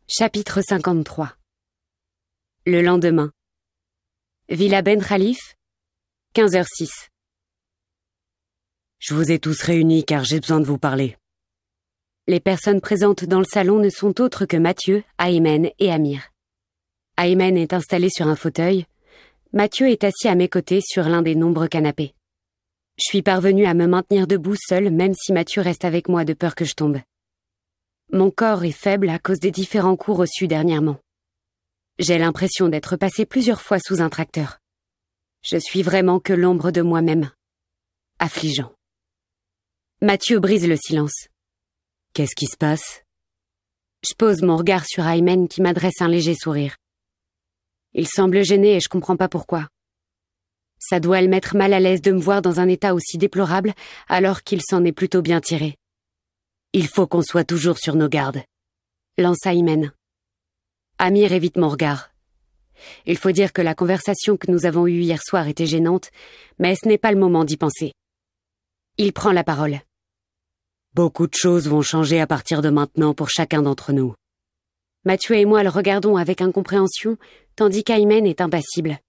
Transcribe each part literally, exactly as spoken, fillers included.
Chapitre cinquante-trois. Le lendemain. Villa Ben Khalif, quinze heures six. Je vous ai tous réunis car j'ai besoin de vous parler. Les personnes présentes dans le salon ne sont autres que Mathieu, Aymen et Amir. Aymen est installé sur un fauteuil. Mathieu est assis à mes côtés sur l'un des nombreux canapés. Je suis parvenue à me maintenir debout seule, même si Mathieu reste avec moi de peur que je tombe. Mon corps est faible à cause des différents coups reçus dernièrement. J'ai l'impression d'être passée plusieurs fois sous un tracteur. Je suis vraiment que l'ombre de moi-même. Affligeant. Mathieu brise le silence. Qu'est-ce qui se passe? Je pose mon regard sur Aymen qui m'adresse un léger sourire. Il semble gêné et je comprends pas pourquoi. Ça doit le mettre mal à l'aise de me voir dans un état aussi déplorable alors qu'il s'en est plutôt bien tiré. Il faut qu'on soit toujours sur nos gardes. Lance Aymen. Amir évite mon regard. Il faut dire que la conversation que nous avons eue hier soir était gênante, mais ce n'est pas le moment d'y penser. Il prend la parole. Beaucoup de choses vont changer à partir de maintenant pour chacun d'entre nous. Mathieu et moi le regardons avec incompréhension, tandis qu'Aymen est impassible.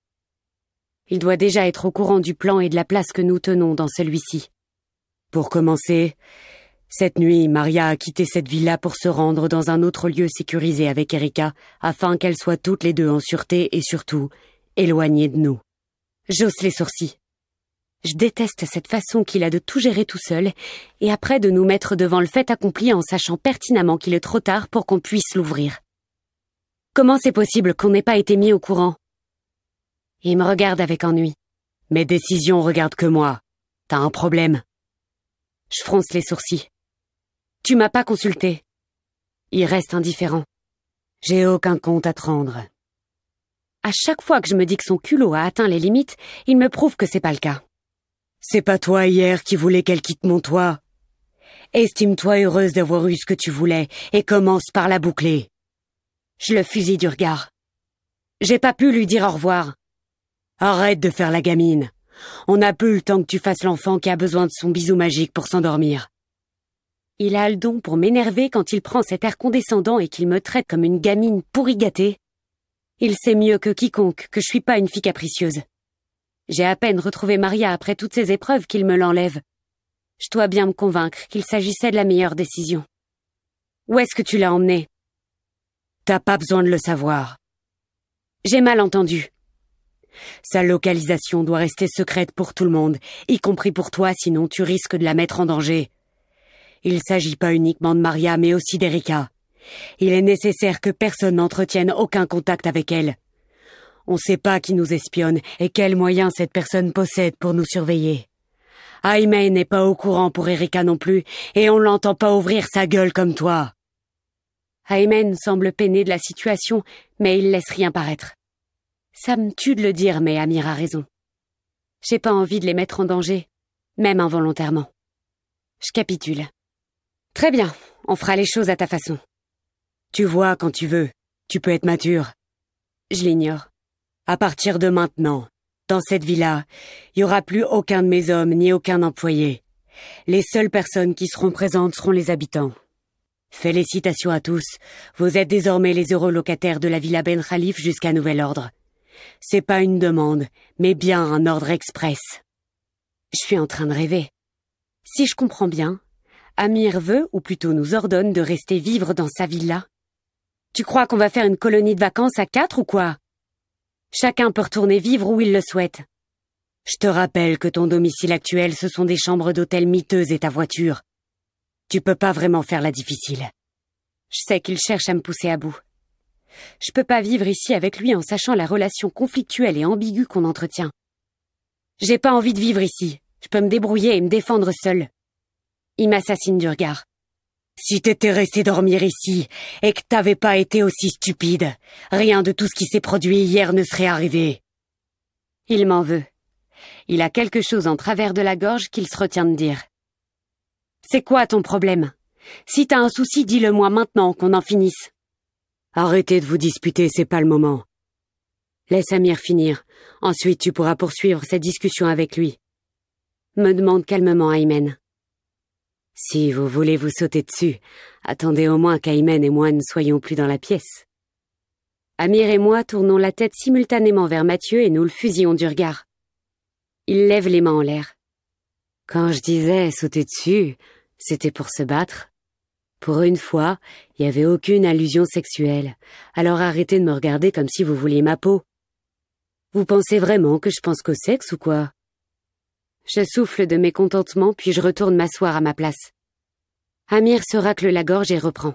Il doit déjà être au courant du plan et de la place que nous tenons dans celui-ci. Pour commencer, cette nuit, Maria a quitté cette villa pour se rendre dans un autre lieu sécurisé avec Erika, afin qu'elles soient toutes les deux en sûreté et surtout, éloignées de nous. J'hausse les sourcils. Je déteste cette façon qu'il a de tout gérer tout seul, et après de nous mettre devant le fait accompli en sachant pertinemment qu'il est trop tard pour qu'on puisse l'ouvrir. Comment c'est possible qu'on n'ait pas été mis au courant? Il me regarde avec ennui. Mes décisions regardent que moi. T'as un problème? Je fronce les sourcils. Tu m'as pas consulté. Il reste indifférent. J'ai aucun compte à te rendre. À chaque fois que je me dis que son culot a atteint les limites, il me prouve que c'est pas le cas. C'est pas toi hier qui voulais qu'elle quitte mon toit. Estime-toi heureuse d'avoir eu ce que tu voulais et commence par la boucler. Je le fusille du regard. J'ai pas pu lui dire au revoir. Arrête de faire la gamine. On n'a plus le temps que tu fasses l'enfant qui a besoin de son bisou magique pour s'endormir. Il a le don pour m'énerver quand il prend cet air condescendant et qu'il me traite comme une gamine pourri gâtée. Il sait mieux que quiconque que je suis pas une fille capricieuse. J'ai à peine retrouvé Maria après toutes ces épreuves qu'il me l'enlève. Je dois bien me convaincre qu'il s'agissait de la meilleure décision. Où est-ce que tu l'as emmené? T'as pas besoin de le savoir. J'ai mal entendu. Sa localisation doit rester secrète pour tout le monde, y compris pour toi, sinon tu risques de la mettre en danger. Il s'agit pas uniquement de Maria, mais aussi d'Erika. Il est nécessaire que personne n'entretienne aucun contact avec elle. On sait pas qui nous espionne et quels moyens cette personne possède pour nous surveiller. Aymen n'est pas au courant pour Erika non plus, et on l'entend pas ouvrir sa gueule comme toi. Aymen semble peiné de la situation, mais il laisse rien paraître. Ça me tue de le dire, mais Amir a raison. J'ai pas envie de les mettre en danger, même involontairement. Je capitule. Très bien, on fera les choses à ta façon. Tu vois quand tu veux, tu peux être mature. Je l'ignore. À partir de maintenant, dans cette villa, il y aura plus aucun de mes hommes ni aucun employé. Les seules personnes qui seront présentes seront les habitants. Félicitations à tous, vous êtes désormais les heureux locataires de la villa Ben Khalif jusqu'à nouvel ordre. C'est pas une demande, mais bien un ordre express. Je suis en train de rêver. Si je comprends bien, Amir veut, ou plutôt nous ordonne, de rester vivre dans sa villa. Tu crois qu'on va faire une colonie de vacances à quatre ou quoi? Chacun peut retourner vivre où il le souhaite. Je te rappelle que ton domicile actuel, ce sont des chambres d'hôtel miteuses et ta voiture. Tu peux pas vraiment faire la difficile. Je sais qu'il cherche à me pousser à bout. Je peux pas vivre ici avec lui en sachant la relation conflictuelle et ambiguë qu'on entretient. J'ai pas envie de vivre ici. Je peux me débrouiller et me défendre seule. Il m'assassine du regard. Si t'étais resté dormir ici et que t'avais pas été aussi stupide, rien de tout ce qui s'est produit hier ne serait arrivé. Il m'en veut. Il a quelque chose en travers de la gorge qu'il se retient de dire. C'est quoi ton problème? Si t'as un souci, dis-le-moi maintenant, qu'on en finisse. Arrêtez de vous disputer, c'est pas le moment. Laisse Amir finir. Ensuite, tu pourras poursuivre cette discussion avec lui. Me demande calmement Aymen. Si vous voulez vous sauter dessus, attendez au moins qu'Aymen et moi ne soyons plus dans la pièce. Amir et moi tournons la tête simultanément vers Mathieu et nous le fusillons du regard. Il lève les mains en l'air. Quand je disais sauter dessus, c'était pour se battre. Pour une fois, il n'y avait aucune allusion sexuelle, alors arrêtez de me regarder comme si vous vouliez ma peau. Vous pensez vraiment que je pense qu'au sexe ou quoi? Je souffle de mécontentement puis je retourne m'asseoir à ma place. Amir se racle la gorge et reprend.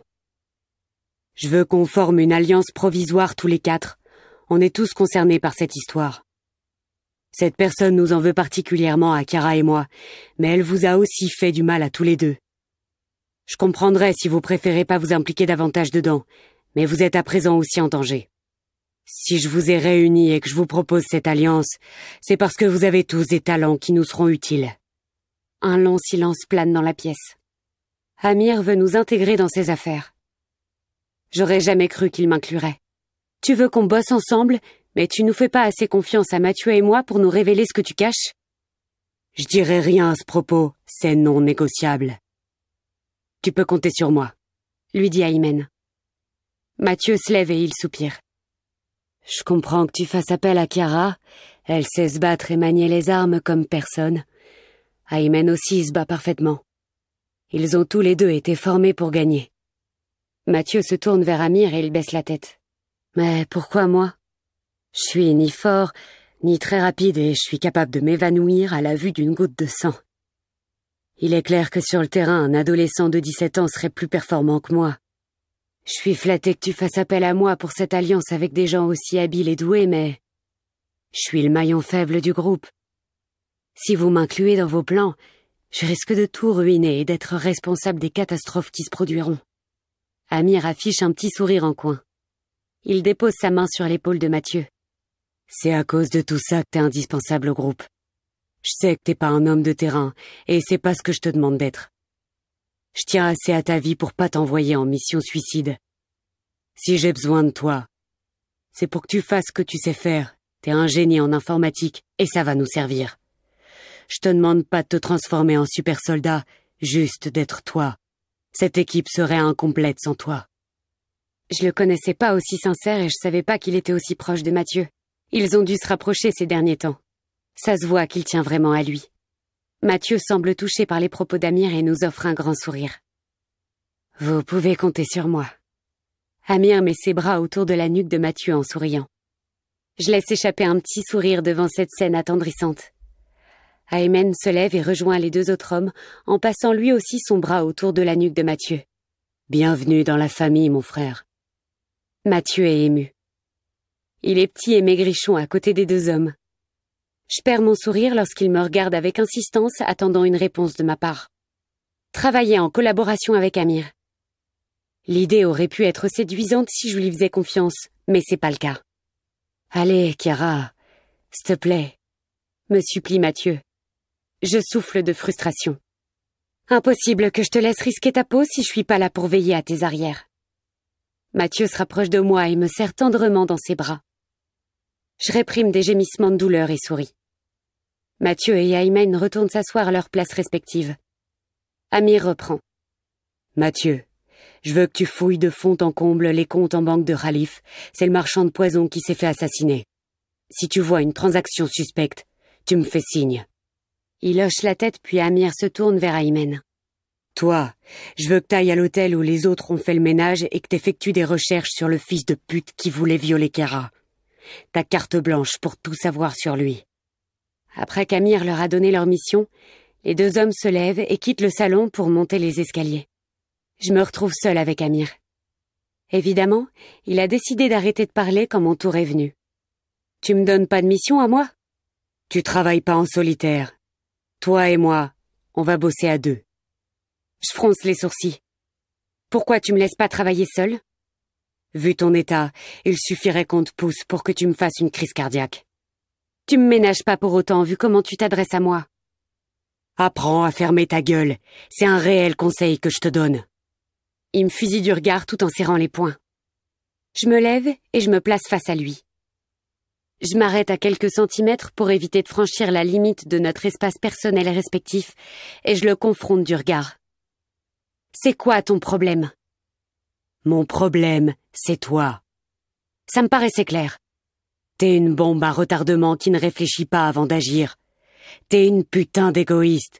Je veux qu'on forme une alliance provisoire tous les quatre. On est tous concernés par cette histoire. Cette personne nous en veut particulièrement à Chiara et moi, mais elle vous a aussi fait du mal à tous les deux. Je comprendrais si vous préférez pas vous impliquer davantage dedans, mais vous êtes à présent aussi en danger. Si je vous ai réunis et que je vous propose cette alliance, c'est parce que vous avez tous des talents qui nous seront utiles. Un long silence plane dans la pièce. Amir veut nous intégrer dans ses affaires. J'aurais jamais cru qu'il m'inclurait. Tu veux qu'on bosse ensemble, mais tu nous fais pas assez confiance à Mathieu et moi pour nous révéler ce que tu caches? Je dirai rien à ce propos, c'est non négociable. Tu peux compter sur moi, lui dit Aymen. Mathieu se lève et il soupire. Je comprends que tu fasses appel à Chiara. Elle sait se battre et manier les armes comme personne. Aymen aussi se bat parfaitement. Ils ont tous les deux été formés pour gagner. Mathieu se tourne vers Amir et il baisse la tête. Mais pourquoi moi? Je suis ni fort, ni très rapide et je suis capable de m'évanouir à la vue d'une goutte de sang. Il est clair que sur le terrain, un adolescent de dix-sept ans serait plus performant que moi. Je suis flatté que tu fasses appel à moi pour cette alliance avec des gens aussi habiles et doués, mais je suis le maillon faible du groupe. Si vous m'incluez dans vos plans, je risque de tout ruiner et d'être responsable des catastrophes qui se produiront. Amir affiche un petit sourire en coin. Il dépose sa main sur l'épaule de Mathieu. C'est à cause de tout ça que t'es indispensable au groupe. Je sais que t'es pas un homme de terrain, et c'est pas ce que je te demande d'être. Je tiens assez à ta vie pour pas t'envoyer en mission suicide. Si j'ai besoin de toi, c'est pour que tu fasses ce que tu sais faire. T'es un génie en informatique, et ça va nous servir. Je te demande pas de te transformer en super soldat, juste d'être toi. Cette équipe serait incomplète sans toi. Je le connaissais pas aussi sincère et je savais pas qu'il était aussi proche de Mathieu. Ils ont dû se rapprocher ces derniers temps. Ça se voit qu'il tient vraiment à lui. Mathieu semble touché par les propos d'Amir et nous offre un grand sourire. Vous pouvez compter sur moi. Amir met ses bras autour de la nuque de Mathieu en souriant. Je laisse échapper un petit sourire devant cette scène attendrissante. Aymen se lève et rejoint les deux autres hommes en passant lui aussi son bras autour de la nuque de Mathieu. Bienvenue dans la famille, mon frère. Mathieu est ému. Il est petit et maigrichon à côté des deux hommes. Je perds mon sourire lorsqu'il me regarde avec insistance, attendant une réponse de ma part. Travailler en collaboration avec Amir. L'idée aurait pu être séduisante si je lui faisais confiance, mais c'est pas le cas. Allez, Chiara, s'il te plaît, me supplie Mathieu. Je souffle de frustration. Impossible que je te laisse risquer ta peau si je suis pas là pour veiller à tes arrières. Mathieu se rapproche de moi et me serre tendrement dans ses bras. Je réprime des gémissements de douleur et souris. Mathieu et Aymen retournent s'asseoir à leurs places respectives. Amir reprend. Mathieu, je veux que tu fouilles de fond en comble les comptes en banque de Khalif. C'est le marchand de poison qui s'est fait assassiner. Si tu vois une transaction suspecte, tu me fais signe. Il hoche la tête puis Amir se tourne vers Aymen. Toi, je veux que t'ailles à l'hôtel où les autres ont fait le ménage et que t'effectues des recherches sur le fils de pute qui voulait violer Chiara. Ta carte blanche pour tout savoir sur lui. Après qu'Amir leur a donné leur mission, les deux hommes se lèvent et quittent le salon pour monter les escaliers. Je me retrouve seule avec Amir. Évidemment, il a décidé d'arrêter de parler quand mon tour est venu. Tu me donnes pas de mission à moi? Tu travailles pas en solitaire. Toi et moi, on va bosser à deux. Je fronce les sourcils. Pourquoi tu me laisses pas travailler seule? Vu ton état, il suffirait qu'on te pousse pour que tu me fasses une crise cardiaque. Tu me ménages pas pour autant, vu comment tu t'adresses à moi. Apprends à fermer ta gueule. C'est un réel conseil que je te donne. Il me fusille du regard tout en serrant les poings. Je me lève et je me place face à lui. Je m'arrête à quelques centimètres pour éviter de franchir la limite de notre espace personnel respectif et je le confronte du regard. C'est quoi ton problème? Mon problème, c'est toi. Ça me paraissait clair. T'es une bombe à retardement qui ne réfléchit pas avant d'agir. T'es une putain d'égoïste.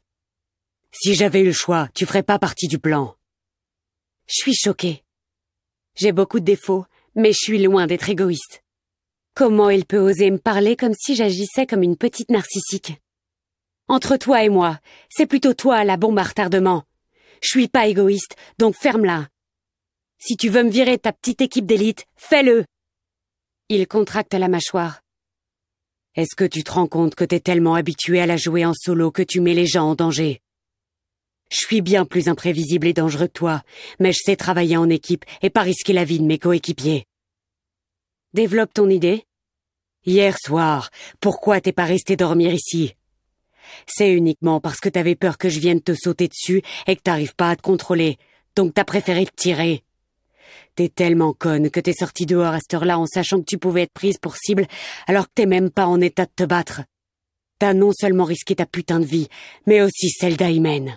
Si j'avais eu le choix, tu ferais pas partie du plan. Je suis choquée. J'ai beaucoup de défauts, mais je suis loin d'être égoïste. Comment il peut oser me parler comme si j'agissais comme une petite narcissique? Entre toi et moi, c'est plutôt toi la bombe à retardement. Je suis pas égoïste, donc ferme-la. Si tu veux me virer de ta petite équipe d'élite, fais-le. Il contracte la mâchoire. Est-ce que tu te rends compte que t'es tellement habitué à la jouer en solo que tu mets les gens en danger? Je suis bien plus imprévisible et dangereux que toi, mais je sais travailler en équipe et pas risquer la vie de mes coéquipiers. Développe ton idée. Hier soir, pourquoi t'es pas resté dormir ici? C'est uniquement parce que t'avais peur que je vienne te sauter dessus et que t'arrives pas à te contrôler, donc t'as préféré te tirer. T'es tellement conne que t'es sortie dehors à cette heure-là en sachant que tu pouvais être prise pour cible alors que t'es même pas en état de te battre. T'as non seulement risqué ta putain de vie, mais aussi celle d'Aymen.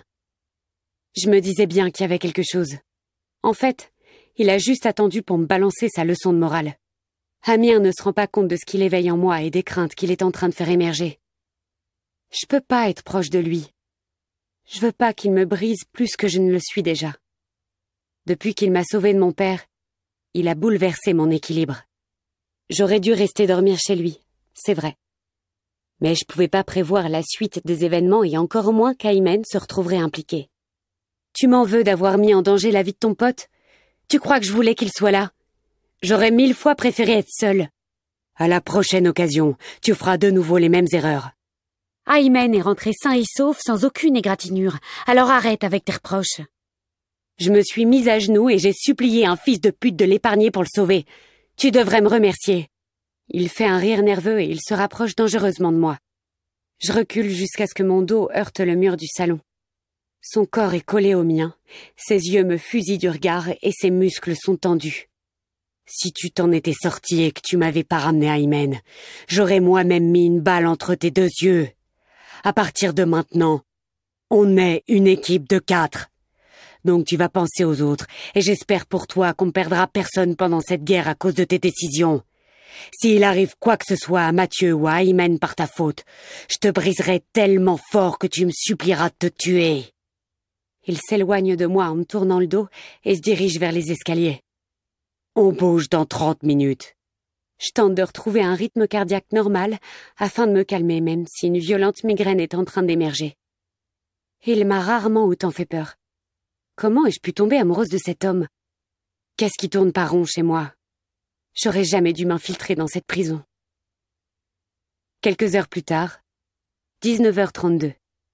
Je me disais bien qu'il y avait quelque chose. En fait, il a juste attendu pour me balancer sa leçon de morale. Amir ne se rend pas compte de ce qu'il éveille en moi et des craintes qu'il est en train de faire émerger. Je peux pas être proche de lui. Je veux pas qu'il me brise plus que je ne le suis déjà. Depuis qu'il m'a sauvée de mon père, il a bouleversé mon équilibre. J'aurais dû rester dormir chez lui, c'est vrai. Mais je pouvais pas prévoir la suite des événements et encore moins qu'Aymen se retrouverait impliqué. Tu m'en veux d'avoir mis en danger la vie de ton pote? Tu crois que je voulais qu'il soit là? J'aurais mille fois préféré être seule. À la prochaine occasion, tu feras de nouveau les mêmes erreurs. Aymen est rentré sain et sauf sans aucune égratignure, alors arrête avec tes reproches. Je me suis mise à genoux et j'ai supplié un fils de pute de l'épargner pour le sauver. Tu devrais me remercier. Il fait un rire nerveux et il se rapproche dangereusement de moi. Je recule jusqu'à ce que mon dos heurte le mur du salon. Son corps est collé au mien, ses yeux me fusillent du regard et ses muscles sont tendus. Si tu t'en étais sorti et que tu m'avais pas ramené Aymen, j'aurais moi-même mis une balle entre tes deux yeux. À partir de maintenant, on est une équipe de quatre. Donc tu vas penser aux autres, et j'espère pour toi qu'on ne perdra personne pendant cette guerre à cause de tes décisions. S'il arrive quoi que ce soit à Mathieu ou à Aymen par ta faute, je te briserai tellement fort que tu me supplieras de te tuer. Il s'éloigne de moi en me tournant le dos et se dirige vers les escaliers. On bouge dans trente minutes. Je tente de retrouver un rythme cardiaque normal afin de me calmer même si une violente migraine est en train d'émerger. Il m'a rarement autant fait peur. Comment ai-je pu tomber amoureuse de cet homme? Qu'est-ce qui tourne pas rond chez moi? J'aurais jamais dû m'infiltrer dans cette prison. Quelques heures plus tard, dix-neuf heures trente-deux.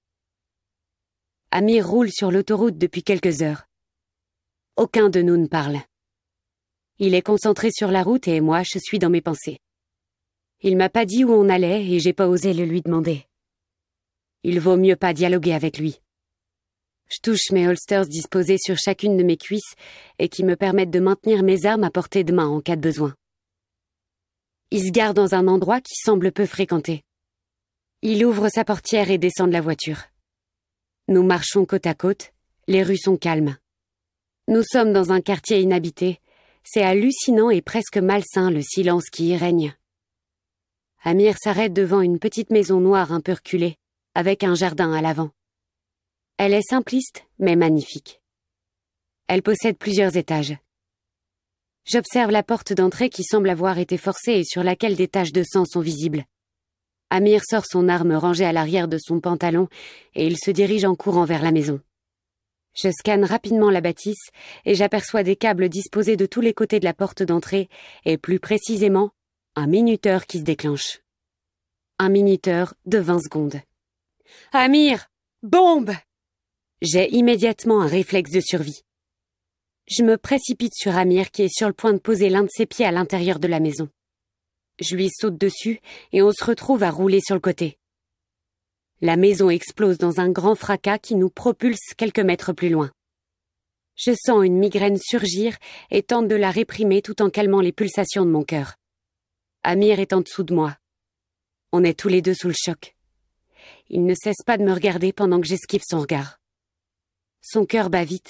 Amir roule sur l'autoroute depuis quelques heures. Aucun de nous ne parle. Il est concentré sur la route et moi, je suis dans mes pensées. Il m'a pas dit où on allait et j'ai pas osé le lui demander. Il vaut mieux pas dialoguer avec lui. Je touche mes holsters disposés sur chacune de mes cuisses et qui me permettent de maintenir mes armes à portée de main en cas de besoin. Il se gare dans un endroit qui semble peu fréquenté. Il ouvre sa portière et descend de la voiture. Nous marchons côte à côte, les rues sont calmes. Nous sommes dans un quartier inhabité. C'est hallucinant et presque malsain le silence qui y règne. Amir s'arrête devant une petite maison noire un peu reculée, avec un jardin à l'avant. Elle est simpliste, mais magnifique. Elle possède plusieurs étages. J'observe la porte d'entrée qui semble avoir été forcée et sur laquelle des taches de sang sont visibles. Amir sort son arme rangée à l'arrière de son pantalon et il se dirige en courant vers la maison. Je scanne rapidement la bâtisse et j'aperçois des câbles disposés de tous les côtés de la porte d'entrée et plus précisément, un minuteur qui se déclenche. Un minuteur de vingt secondes. Amir! Bombe! J'ai immédiatement un réflexe de survie. Je me précipite sur Amir qui est sur le point de poser l'un de ses pieds à l'intérieur de la maison. Je lui saute dessus et on se retrouve à rouler sur le côté. La maison explose dans un grand fracas qui nous propulse quelques mètres plus loin. Je sens une migraine surgir et tente de la réprimer tout en calmant les pulsations de mon cœur. Amir est en dessous de moi. On est tous les deux sous le choc. Il ne cesse pas de me regarder pendant que j'esquive son regard. Son cœur bat vite,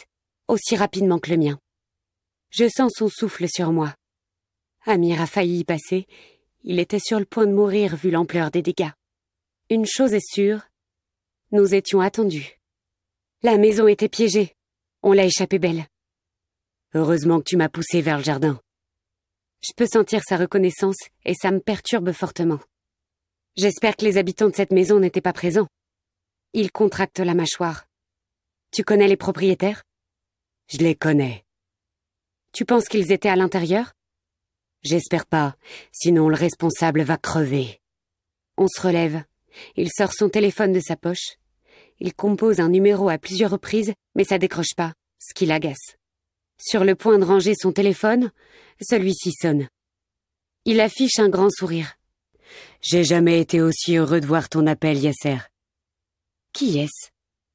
aussi rapidement que le mien. Je sens son souffle sur moi. Amir a failli y passer. Il était sur le point de mourir vu l'ampleur des dégâts. Une chose est sûre, nous étions attendus. La maison était piégée. On l'a échappé belle. Heureusement que tu m'as poussé vers le jardin. Je peux sentir sa reconnaissance et ça me perturbe fortement. J'espère que les habitants de cette maison n'étaient pas présents. Il contracte la mâchoire. Tu connais les propriétaires? Je les connais. Tu penses qu'ils étaient à l'intérieur? J'espère pas, sinon le responsable va crever. On se relève. Il sort son téléphone de sa poche. Il compose un numéro à plusieurs reprises, mais ça décroche pas, ce qui l'agace. Sur le point de ranger son téléphone, celui-ci sonne. Il affiche un grand sourire. J'ai jamais été aussi heureux de voir ton appel, Yasser. Qui est-ce?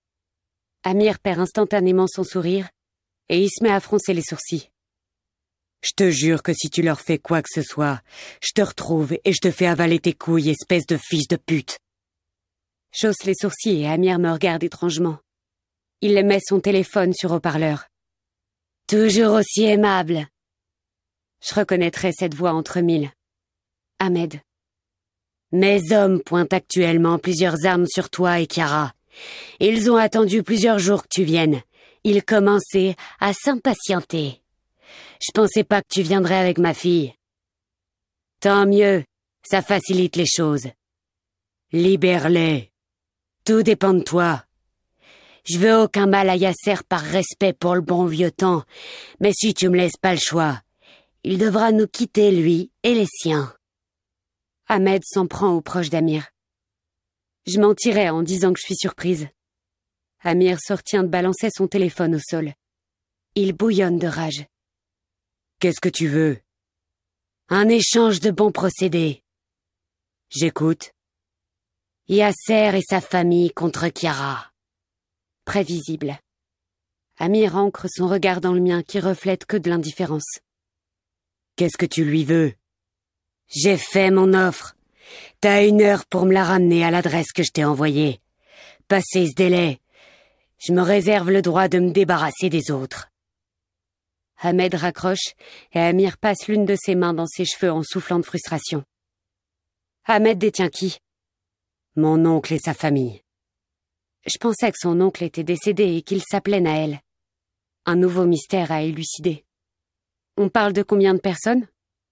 Amir perd instantanément son sourire et il se met à froncer les sourcils. Je te jure que si tu leur fais quoi que ce soit, je te retrouve et je te fais avaler tes couilles, espèce de fils de pute. J'hausse les sourcils et Amir me regarde étrangement. Il met son téléphone sur haut-parleur. Toujours aussi aimable. Je reconnaîtrai cette voix entre mille. Ahmed. Mes hommes pointent actuellement plusieurs armes sur toi et Chiara. Ils ont attendu plusieurs jours que tu viennes. Ils commençaient à s'impatienter. Je pensais pas que tu viendrais avec ma fille. Tant mieux, ça facilite les choses. Libère-les. Tout dépend de toi. Je veux aucun mal à Yasser par respect pour le bon vieux temps, mais si tu me laisses pas le choix, il devra nous quitter, lui et les siens. Ahmed s'en prend aux proches d'Amir. Je mentirais en disant que je suis surprise. Amir sortient de balancer son téléphone au sol. Il bouillonne de rage. Qu'est-ce que tu veux? Un échange de bons procédés. J'écoute. Yasser et sa famille contre Chiara. Prévisible. Amir ancre son regard dans le mien qui reflète que de l'indifférence. Qu'est-ce que tu lui veux? J'ai fait mon offre. T'as une heure pour me la ramener à l'adresse que je t'ai envoyée. Passé ce délai, je me réserve le droit de me débarrasser des autres. Ahmed raccroche et Amir passe l'une de ses mains dans ses cheveux en soufflant de frustration. Ahmed détient qui? Mon oncle et sa famille. Je pensais que son oncle était décédé et qu'il s'appelait Naël. Un nouveau mystère à élucider. On parle de combien de personnes?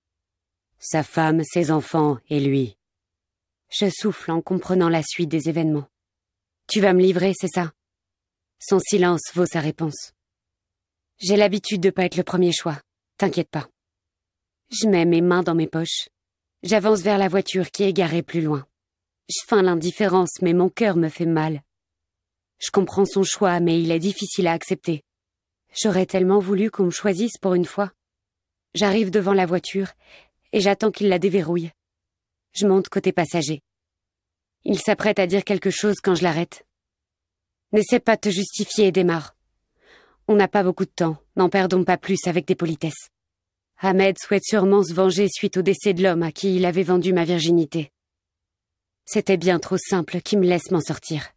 Sa femme, ses enfants et lui. Je souffle en comprenant la suite des événements. Tu vas me livrer, c'est ça? Son silence vaut sa réponse. J'ai l'habitude de pas être le premier choix. T'inquiète pas. Je mets mes mains dans mes poches. J'avance vers la voiture qui est garée plus loin. Je feins l'indifférence, mais mon cœur me fait mal. Je comprends son choix, mais il est difficile à accepter. J'aurais tellement voulu qu'on me choisisse pour une fois. J'arrive devant la voiture et j'attends qu'il la déverrouille. Je monte côté passager. Il s'apprête à dire quelque chose quand je l'arrête. N'essaie pas de te justifier et démarre. On n'a pas beaucoup de temps, n'en perdons pas plus avec des politesses. Ahmed souhaite sûrement se venger suite au décès de l'homme à qui il avait vendu ma virginité. C'était bien trop simple qu'il me laisse m'en sortir.